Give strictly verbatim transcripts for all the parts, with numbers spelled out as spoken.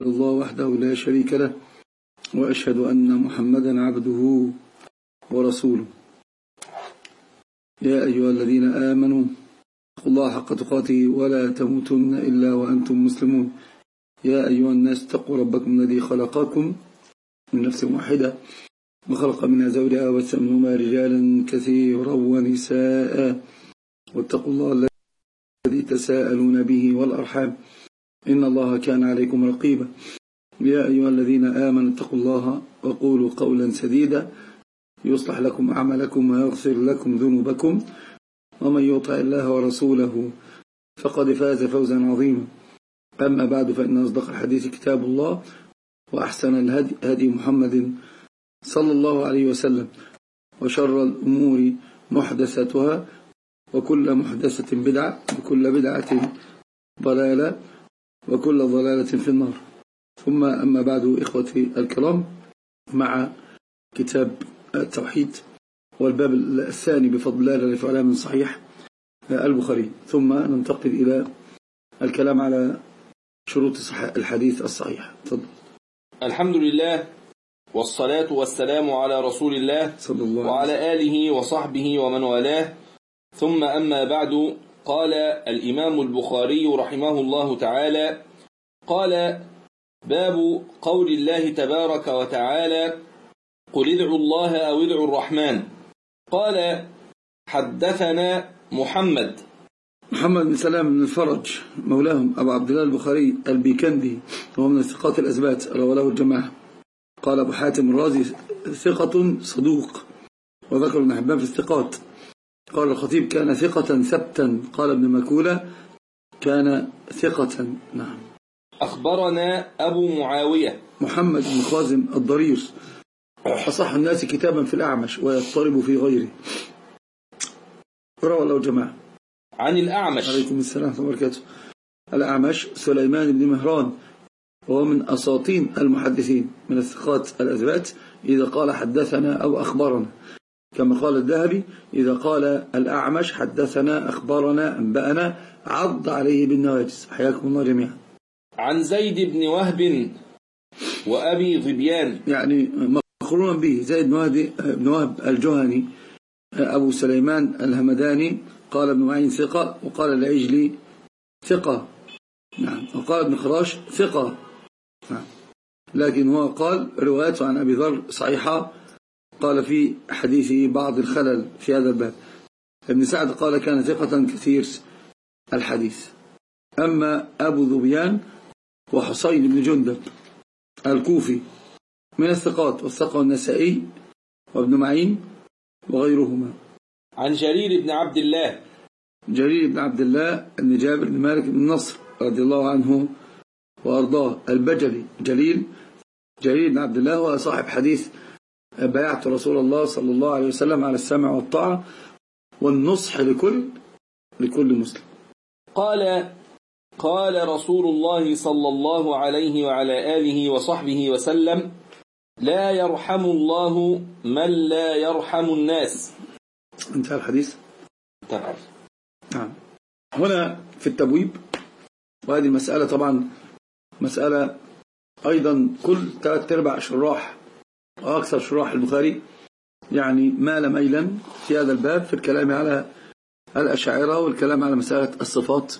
الله وحده لا شريك له، وأشهد أن محمدا عبده ورسوله. يا أيها الذين آمنوا اتقوا الله حق تقاته ولا تموتن إلا وأنتم مسلمون. يا أيها الناس اتقوا ربكم الذي خلقكم من نفس واحدة وخلق منها زوجها وبث منهما رجالا كثيرا ونساء، واتقوا الله الذي تساءلون به والأرحام إن الله كان عليكم رقيبا. يا أيها الذين آمنوا اتقوا الله وقولوا قولا سديدا يصلح لكم أعمالكم ويغفر لكم ذنوبكم، ومن يطع الله ورسوله فقد فاز فوزا عظيما. أما بعد، فإن أصدق الحديث كتاب الله، وأحسن الهدي هدي محمد صلى الله عليه وسلم، وشر الأمور محدثاتها، وكل محدثة بدعة، وكل بدعة ضلالة، وكل ضلالة في النار. ثم أما بعد، إخوتي الكرام، مع كتاب التوحيد والباب الثاني بفضل الله الذي فعله من صحيح البخاري، ثم ننتقل إلى الكلام على شروط الحديث الصحيح. تفضل. الحمد لله والصلاة والسلام على رسول الله صلى الله وعلى آله وصحبه ومن والاه، ثم أما بعد. قال الإمام البخاري رحمه الله تعالى: قال: باب قول الله تبارك وتعالى: قل ادعوا الله أو ادعوا الرحمن. قال: حدثنا محمد محمد بن سلام بن الفرج مولاهم أبو عبد الله البخاري البيكندي، وهو من الثقات الأثبات، رواه له الجماعة. قال أبو حاتم الرازي: ثقة صدوق، وذكر ابن حبان في الثقات. قال الخطيب: كان ثقة ثبتا. قال ابن مكولة: كان ثقة. نعم. أخبرنا أبو معاوية محمد بن خازم الضرير، أصح الناس كتابا في الأعمش ويضطرب في غيره، رواه له الجماعة. عن الأعمش عليكم السلام ورحمة الله وبركاته. الأعمش سليمان بن مهران، وهو من أساطين المحدثين، من الثقات الأثبات، إذا قال حدثنا أو أخبرنا، كما قال الذهبي: إذا قال الأعمش حدثنا أخبرنا أنبأنا عض عليه بالنواجس. حياكم الله جميعا. عن زيد بن وهب وأبي ظبيان، يعني مقرونا به زيد بن وهب الجهني، أبو سليمان الهمداني. قال ابن معين ثقة، وقال العجلي ثقة، نعم، وقال ابن خراش ثقة، نعم، لكن هو قال روايته عن أبي ذر صحيحة، قال في حديثه بعض الخلل في هذا الباب. ابن سعد قال: كان ثقة كثير الحديث. أما أبو ذبيان وحسين بن جندب الكوفي من الثقات، والثقة النسائي وابن معين وغيرهما. عن جرير بن عبد الله جرير بن عبد الله بن جابر بن مالك بن نصر رضي الله عنه وأرضاه البجلي جليل. جرير بن عبد الله هو صاحب حديث: بايعت رسول الله صلى الله عليه وسلم على السمع والطاعة والنصح لكل لكل مسلم. قال: قال رسول الله صلى الله عليه وعلى آله وصحبه وسلم: لا يرحم الله من لا يرحم الناس. انتهى الحديث. طبعا. نعم. هنا في التبويب، وهذه المسألة طبعا مسألة أيضا كل ثلاث أرباع شراح وأكثر شراح البخاري يعني مال ميلا في هذا الباب، في الكلام على الأشاعرة والكلام على مسألة الصفات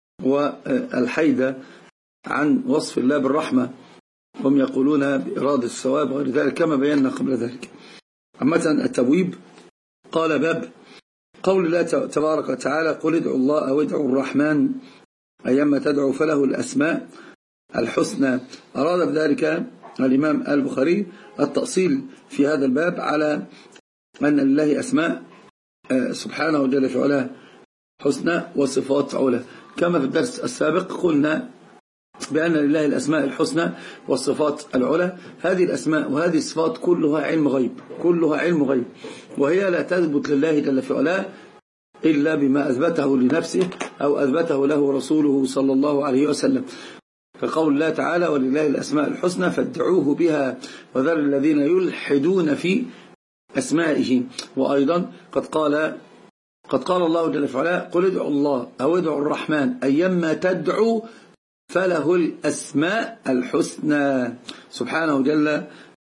والحيدة عن وصف الله بالرحمة، هم يقولون بإرادة الثواب وغير ذلك، كما بينا قبل ذلك. عامة التبويب قال: باب قول الله تبارك وتعالى: قل ادعوا الله أو ادعوا الرحمن أيما تدعوا فله الأسماء الحسنى. أراد بذلك الإمام البخاري التأصيل في هذا الباب على أن لله أسماء سبحانه وجل في علاه حسنى وصفات علا، كما في الدرس السابق قلنا بأن لله الأسماء الحسنى والصفات العلا. هذه الأسماء وهذه الصفات كلها علم غيب، كلها علم غيب، وهي لا تثبت لله جل في علاه إلا بما أثبته لنفسه أو أثبته له رسوله صلى الله عليه وسلم. فقول الله تعالى: ولله الأسماء الحسنى فادعوه بها وذر الذين يلحدون في أسمائه. وأيضا قد قال قد قال الله جل وعلا: قل ادعوا الله أو ادعوا الرحمن أيما تدعوا فله الأسماء الحسنى سبحانه جل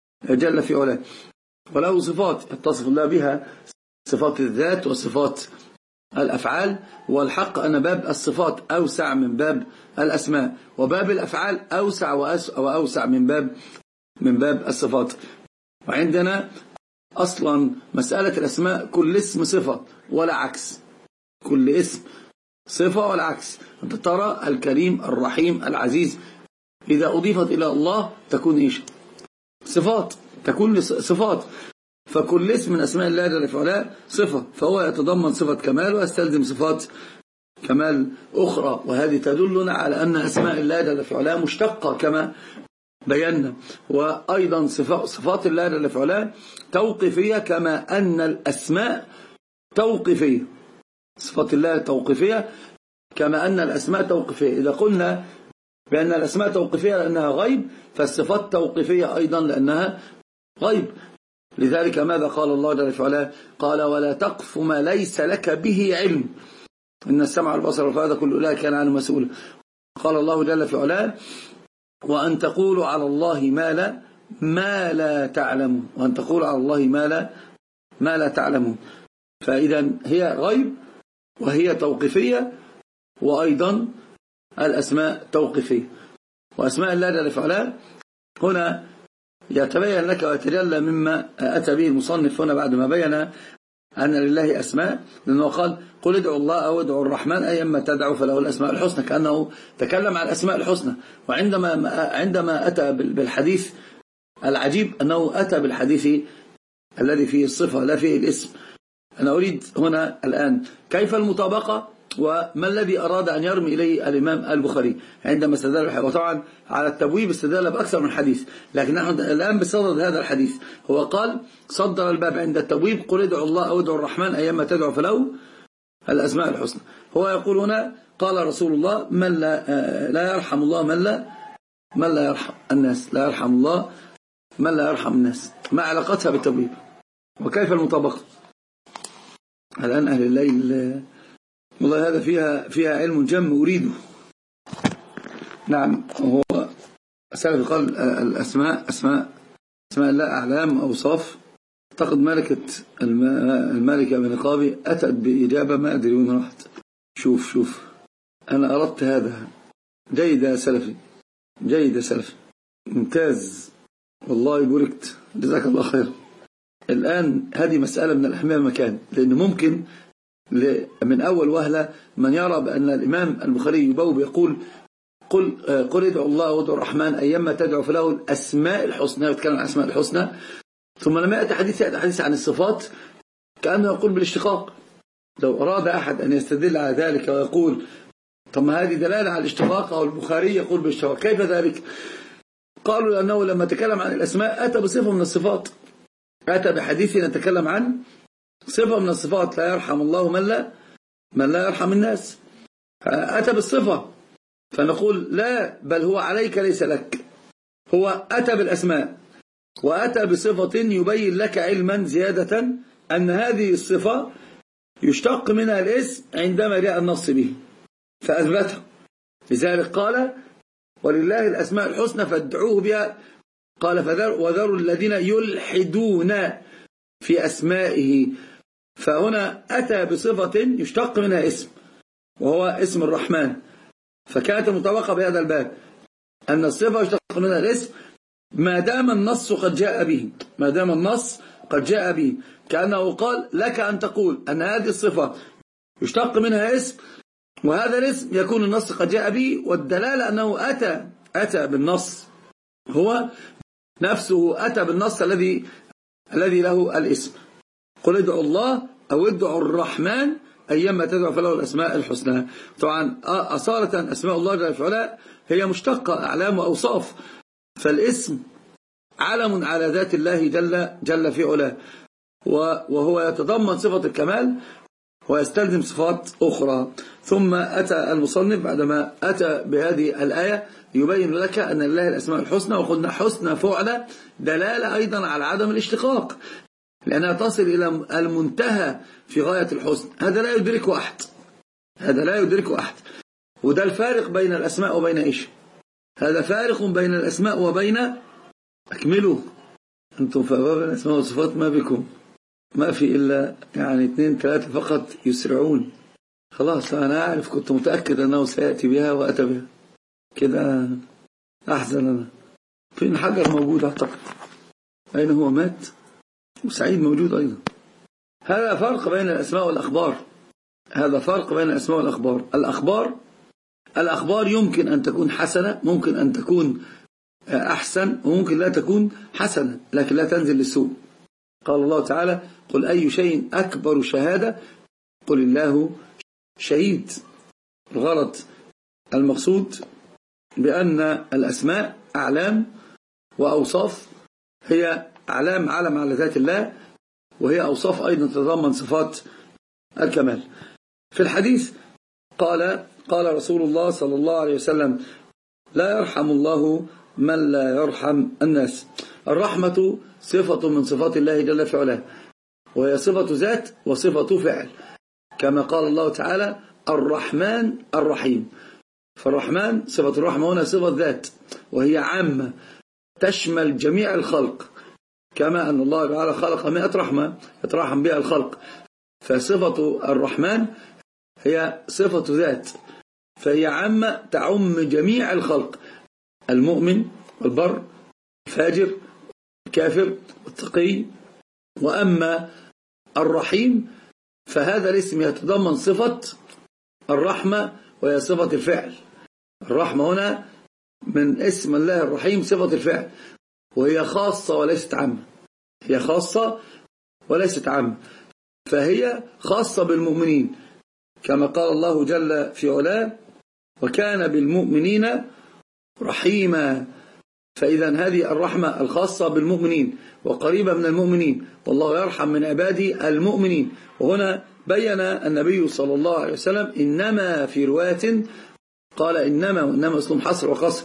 جل في علاه. وله صفات يتصف الله بها، صفات الذات وصفات الأفعال. والحق أن باب الصفات أوسع من باب الأسماء، وباب الأفعال أوسع وأوسع من باب من باب الصفات. وعندنا أصلا مسألة الأسماء كل اسم صفة ولا عكس، كل اسم صفة ولا عكس. أنت ترى الكريم الرحيم العزيز إذا أضيفت إلى الله تكون إيش؟ صفات، تكون صفات. فكل اسم من أسماء الله جل وعلا صفة، فهو يتضمن صفة كمال ويستلزم صفات كمال أخرى. وهذه تدلنا على أن أسماء الله جل وعلا مشتقة كما بينا. وأيضا صفات الله جل وعلا توقيفية كما أن الأسماء توقيفية. صفات الله توقيفية كما أن الأسماء توقيفية. إذا قلنا بأن الأسماء توقيفية لأنها غيب، فالصفات توقيفية أيضا لأنها غيب. لذلك ماذا قال الله جل وعلا؟ قال ولا تقف ما ليس لك به علم إن السمع والبصر والفؤاد كل أولئك كان عنه مسؤولا. قال الله جل وعلا وأن تقولوا على الله ما لا ما لا تعلمون، وأن تقولوا على الله ما لا ما لا تعلمون. فإذا هي غيب وهي توقيفية، وأيضا الأسماء توقيفية. وأسماء الله جل وعلا هنا يتبين لك ويتجلى مما أتى به المصنف هنا بعد ما بين أن لله أسماء، لأنه قال قل ادعوا الله أو ادعوا الرحمن أيما تدعوا فله الأسماء الحسنى، كأنه تكلم عن الأسماء الحسنى. وعندما عندما أتى بالحديث العجيب أنه أتى بالحديث الذي فيه الصفة لا فيه الاسم. أنا أريد هنا الآن كيف المطابقة وما الذي أراد أن يرمي إليه الإمام البخاري عندما استدل. وطبعا على التبويب استدل بأكثر من حديث، لكن نحن الآن بصدد هذا الحديث. هو قال صدر الباب عند التبويب قل ادعوا الله أو ادعوا الرحمن أيما تدعوا فله الأسماء الحسنى. هو يقول هنا قال رسول الله من لا, لا يرحم الله من لا من لا يرحم الناس، لا يرحم الله من لا يرحم الناس. ما علاقتها بالتبويب وكيف المطابقة؟ الآن أهل الليل والله هذا فيها فيها علم جم أريده. نعم، هو سلف قال الأسماء أسماء أسماء الله أعلام أوصاف. اعتقد ملكة الملكة بن قابي أتت بإجابة ما أدري وين راحت. شوف شوف أنا أردت هذا. جيد يا سلفي، جيد يا سلفي، ممتاز والله بوركت، جزاك الله خير. الآن هذه مسألة من الأهمية مكان، لأنه ممكن من أول وهلة من يرى بأن الإمام البخاري يبوب يقول قل قل ادعوا الله وادعوا الرحمن أيما تدعوا فله الأسماء الحسنى، يتكلم عن الأسماء الحسنى. ثم لما يأتي حديث يأتي حديث عن الصفات كأنه يقول بالاشتقاق. لو أراد أحد أن يستدل على ذلك ويقول طب ما هذه دلالة على الاشتقاق، أو البخاري يقول بالاشتقاق، كيف ذلك؟ قالوا لأنه لما تكلم عن الأسماء أتى بصفة من الصفات، أتى بحديث نتكلم عن صفة من الصفات لا يرحم الله من لا من لا يرحم الناس. أتى بالصفة، فنقول لا، بل هو عليك ليس لك. هو أتى بالأسماء وأتى بصفة يبين لك علما زيادة أن هذه الصفة يشتق منها الاسم عندما جاء النص به فأثبتها. لذلك قال ولله الأسماء الحسنى فادعوه بها. قال فذر وذروا الذين يلحدون في أسمائه. فهنا أتى بصفة يشتق منها اسم وهو اسم الرحمن، فكانت المطابقة بهذا الباب أن الصفة يشتق منها الاسم ما دام النص قد جاء به، ما دام النص قد جاء به. كأنه قال لك أن تقول أن هذه الصفة يشتق منها اسم، وهذا الاسم يكون النص قد جاء به، والدلالة أنه أتى أتى بالنص، هو نفسه أتى بالنص الذي الذي له الاسم. قل ادعوا الله أو ادعوا الرحمن أيما تدعوا فله الأسماء الحسنى. طبعا أصالة أسماء الله جل وعلا هي مشتقة أعلام وأوصاف، فالاسم علم على ذات الله جل جل في علاه، وهو يتضمن صفة الكمال ويستلزم صفات أخرى. ثم أتى المصنف بعدما أتى بهذه الآية يبين لك أن لله الأسماء الحسنى، وقلنا حسنى فعلى دلالة أيضا على عدم الاشتقاق، لأنها تصل إلى المنتهى في غاية الحسن. هذا لا يدركه أحد، هذا لا يدركه أحد. وده الفارق بين الأسماء وبين إيش؟ هذا فارق بين الأسماء وبين أكملوا أنتم في أبواب الأسماء والصفات ما بكم ما في إلا يعني اثنين ثلاثة فقط يسرعون. خلاص أنا أعرف، كنت متأكد أنه سيأتي بها وأتى بها كده. أحزن أنا. فين حجر موجود أعتقد؟ أين هو؟ مات. وسعيد موجود أيضا. هذا فرق بين الأسماء والأخبار. هذا فرق بين الأسماء والأخبار. الأخبار الأخبار يمكن أن تكون حسنة، ممكن أن تكون أحسن، وممكن لا تكون حسنة لكن لا تنزل للسوء. قال الله تعالى: قل أي شيء أكبر شهادة قل الله شهيد. الغرض المقصود بأن الأسماء أعلام وأوصاف، هي أعلام علم على ذات الله، وهي أوصاف أيضا تتضمن صفات الكمال. في الحديث قال قال رسول الله صلى الله عليه وسلم: لا يرحم الله من لا يرحم الناس. الرحمة صفة من صفات الله جل في علاه، وهي صفة ذات وصفة فعل، كما قال الله تعالى: الرحمن الرحيم. فالرحمن صفة الرحمة هنا صفة ذات، وهي عامة تشمل جميع الخلق، كما أن الله تعالى خلق مئة رحمة يترحم بها الخلق. فصفة الرحمن هي صفة ذات، فهي عامة تعم جميع الخلق، المؤمن والبر، الفاجر، الكافر، التقي. وأما الرحيم فهذا الاسم يتضمن صفة الرحمة وهي صفة الفعل. الرحمة هنا من اسم الله الرحيم صفة الفعل، وهي خاصة وليست عامة. هي خاصة وليست عامة، فهي خاصة بالمؤمنين، كما قال الله جل في علاه: وكان بالمؤمنين رحيما. فإذا هذه الرحمة الخاصة بالمؤمنين وقريبة من المؤمنين، والله يرحم من عباده المؤمنين. وهنا بين النبي صلى الله عليه وسلم إنما في رواية قال إنما، وإنما اسم حصر وقصر،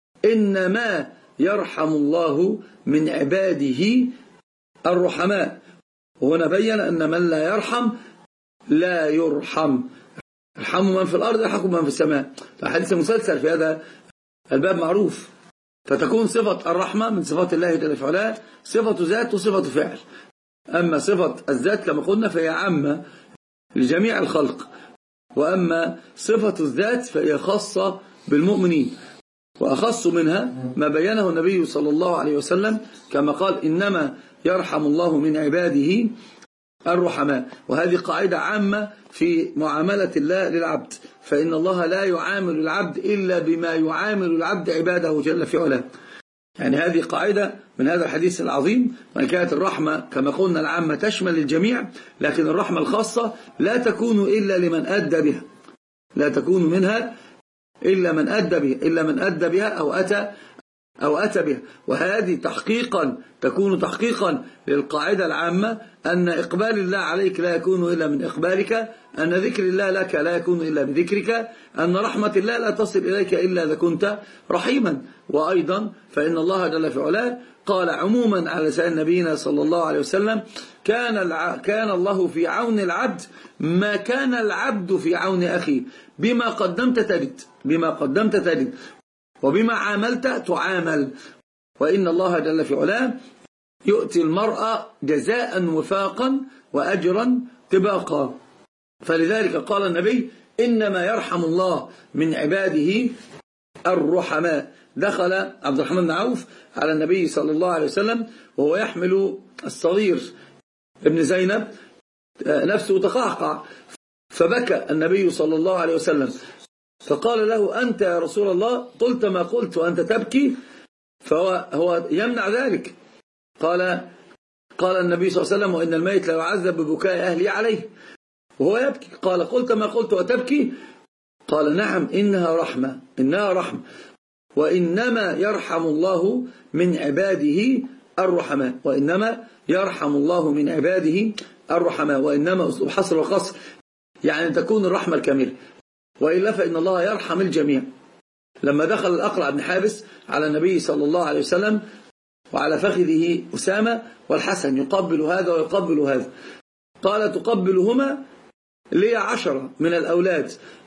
إنما يرحم الله من عباده الرحماء. وهنا بين أن من لا يرحم لا يرحم. ارحموا من في الأرض يرحمكم من في السماء. فحديث مسلسل في هذا الباب معروف. فتكون صفة الرحمة من صفات الله جل في علاه صفة ذات وصفة فعل. أما صفة الذات كما قلنا فهي عامة لجميع الخلق، وأما صفة الذات فهي خاصة بالمؤمنين، وأخص منها ما بينه النبي صلى الله عليه وسلم كما قال: إنما يرحم الله من عباده الرحماء. وهذه قاعدة عامة في معاملة الله للعبد، فإن الله لا يعامل العبد إلا بما يعامل العبد عباده جل في علاه. يعني هذه قاعدة من هذا الحديث العظيم. وإن كانت الرحمة كما قلنا العامة تشمل الجميع، لكن الرحمة الخاصة لا تكون إلا لمن أدى بها، لا تكون منها إلا من أدى بها إلا من أدى بها أو أتى أو أتى بها. وهذه تحقيقا تكون تحقيقا للقاعدة العامة أن إقبال الله عليك لا يكون إلا من إقبالك، أن ذكر الله لك لا يكون إلا بذكرك، أن رحمة الله لا تصل إليك إلا إذا كنت رحيما. وأيضا فإن الله جل في علاه قال عموما على لسان نبينا صلى الله عليه وسلم: كان الع... كان الله في عون العبد ما كان العبد في عون أخيه، بما قدمت تجد بما قدمت تجد وبما عاملت تعامل. وإن الله جل في علاه يؤتي المرء جزاء وفاقا وأجرا طباقا. فلذلك قال النبي: إنما يرحم الله من عباده الرحماء. دخل عبد الرحمن بن عوف على النبي صلى الله عليه وسلم وهو يحمل الصغير ابن زينب، نفسه تقعقع، فبكى النبي صلى الله عليه وسلم فقال له: أنت يا رسول الله قلت ما قلت وأنت تبكي؟ فهو هو يمنع ذلك. قال قال النبي صلى الله عليه وسلم: وإن الميت لا يعذب ببكاء أهلي عليه، وهو يبكي. قال: قلت ما قلت وتبكي؟ قال: نعم، إنها رحمة إنها رحمة وإنما يرحم الله من عباده الرحماء. وإنما يرحم الله من عباده الرحماء. وإنما أسلوب حصر وقصر، يعني تكون الرحمة الكاملة، وإلا فإن الله يرحم الجميع. لما دخل الأقرع بن حابس على النبي صلى الله عليه وسلم وعلى فخذه أسامة والحسن يقبل هذا ويقبل هذا، قال: تقبلهما لي عشرة من الأولاد.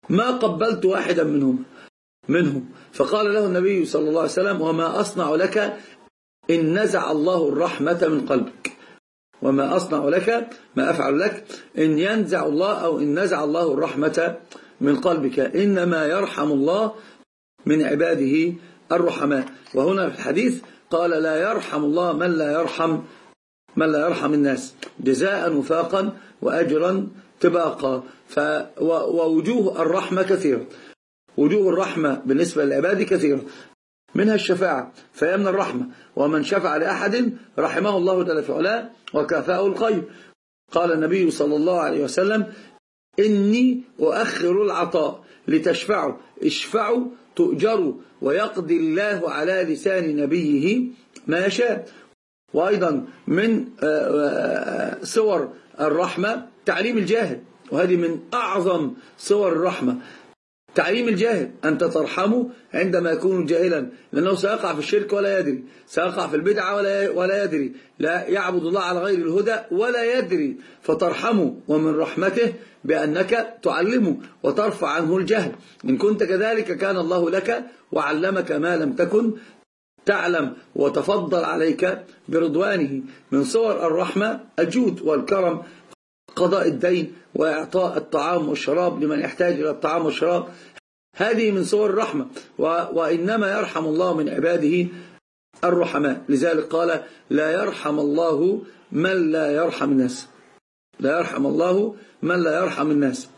ما قبلت واحدا منهم منهم فقال له النبي صلى الله عليه وسلم: وما أصنع لك إن نزع الله الرحمة من قلبك. وما أصنع لك، ما أفعل لك إن ينزع الله أو إن نزع الله الرحمة من قلبك، إنما يرحم الله من عباده الرحماء. وهنا في الحديث قال: لا يرحم الله من لا يرحم من لا يرحم الناس، جزاء وفاقا وأجرا طباقا. ووجوه الرحمة كثيرة، وجوه الرحمة بالنسبة للعباد كثيرة، منها الشفاعة فهي من الرحمة، ومن شفع لأحد رحمه الله جل في علاه وكافأه الخير. قال النبي صلى الله عليه وسلم: إني أؤخر العطاء لتشفعوا، اشفعوا تؤجروا، ويقضي الله على لسان نبيه ما يشاء. وأيضا من صور الرحمة تعليم الجاهل، وهذه من أعظم صور الرحمة، تعليم الجاهل، أنت ترحمه عندما يكون جاهلا، لأنه سيقع في الشرك ولا يدري، سيقع في البدعة ولا يدري، لا يعبد الله على غير الهدى ولا يدري، فترحمه. ومن رحمته بأنك تعلمه وترفع عنه الجهل. إن كنت كذلك كان الله لك وعلمك ما لم تكن تعلم، وتفضل عليك برضوانه. من صور الرحمة الجود والكرم، قضاء الدين وإعطاء الطعام والشراب لمن يحتاج إلى الطعام والشراب، هذه من صور الرحمة. وإنما يرحم الله من عباده الرحماء. لذلك قال: لا يرحم الله من لا يرحم الناس، لا يرحم الله من لا يرحم الناس،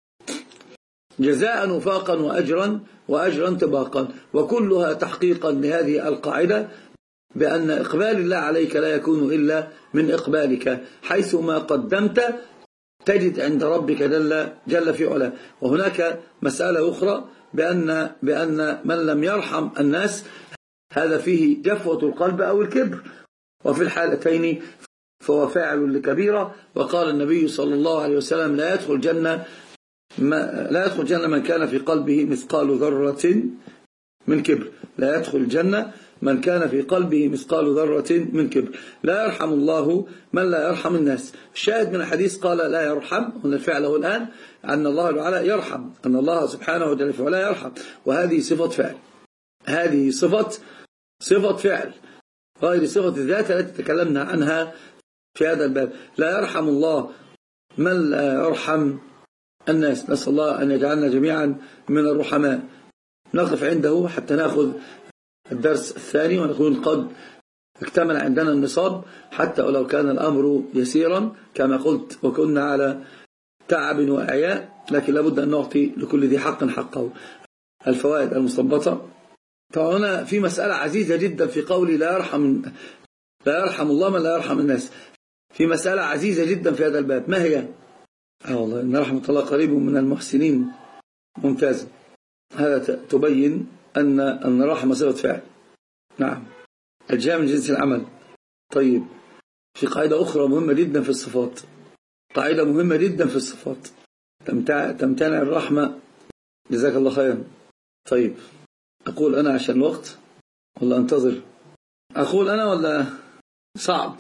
جزاء وفاقا وأجرا وأجرا طباقا. وكلها تحقيقا لهذه القاعدة بأن إقبال الله عليك لا يكون إلا من إقبالك، حيث ما قدمت تجد عند ربك جل, جل في علاه. وهناك مسألة أخرى بأن, بأن من لم يرحم الناس هذا فيه جفوة القلب أو الكبر، وفي الحالتين فهو فاعل لكبيرة. وقال النبي صلى الله عليه وسلم: لا يدخل جنة ما لا يدخل جنة من كان في قلبه مثقال ذرة من كبر. لا يدخل الجنة من كان في قلبه مثقال ذرة من كبر. لا يرحم الله من لا يرحم الناس. الشاهد من الحديث قال: لا يرحم، هنا الفعل الآن أن الله تعالى يرحم، أن الله سبحانه وتعالى يرحم، وهذه صفة فعل، هذه صفة صفة فعل غير صفة الذات التي تكلمنا عنها في هذا الباب. لا يرحم الله من لا يرحم الناس. نسأل الله أن يجعلنا جميعا من الرحماء. نقف عنده حتى نأخذ الدرس الثاني ونكون قد اكتمل عندنا النصاب، حتى ولو كان الأمر يسيرا كما قلت، وكنا على تعب وإعياء، لكن لابد أن نعطي لكل ذي حق حقه. الفوائد المستنبطة. فهنا في مسألة عزيزة جدا في قولي لا يرحم لا يرحم الله من لا يرحم الناس، في مسألة عزيزة جدا في هذا الباب. ما هي؟ آه والله إن رحمة الله قريب من المحسنين. ممتاز. هذا تبين أن أن الرحمة صفة فعل. نعم، الجاء من جنس العمل. طيب، في قاعدة أخرى مهمة جدا في الصفات، قاعدة مهمة جدا في الصفات، تمتنع الرحمة. جزاك الله خيرا. طيب، أقول أنا عشان الوقت ولا أنتظر؟ أقول أنا ولا صعب؟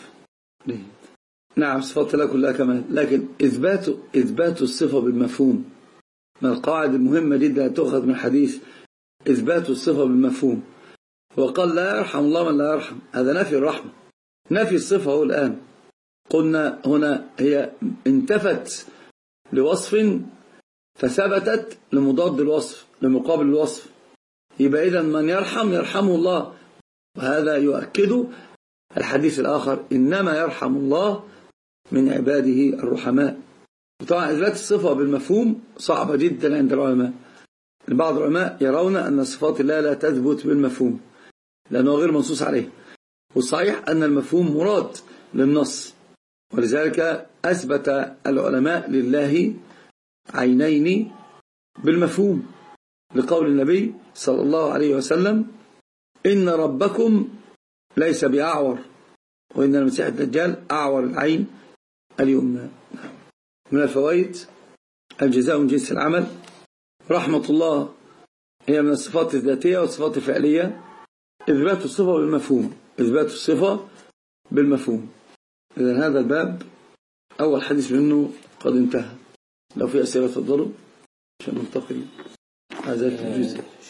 نعم، صفات الله كلها كمان، لكن إثبات إثبات الصفة بالمفهوم من القواعد المهمة جدا تؤخذ من حديث إثبات الصفة بالمفهوم. وقال: لا يرحم الله من لا يرحم، هذا نفي الرحمة، نفي الصفة. هو الآن قلنا هنا هي انتفت لوصف فثبتت لمضاد الوصف، لمقابل الوصف. يبقى إذن من يرحم يرحمه الله، وهذا يؤكد الحديث الآخر: إنما يرحم الله من عباده الرحماء. طبعا إثبات الصفة بالمفهوم صعبة جدا عند العلماء. بعض العلماء يرون أن صفات الله لا تثبت بالمفهوم لأنه غير منصوص عليه، والصحيح أن المفهوم مراد للنص، ولذلك أثبت العلماء لله عينين بالمفهوم، لقول النبي صلى الله عليه وسلم: إن ربكم ليس بأعور، وإن المسيح الدجال أعور العين اليمنى. من الفوائد: الجزاء من جنس العمل. رحمة الله هي من الصفات الذاتية والصفات الفعلية. إثبات الصفة بالمفهوم، إثبات الصفة بالمفهوم. إذن هذا الباب أول حديث منه قد انتهى. لو في أسئلة تفضلوا. عشان ننتقل هذا الجزء.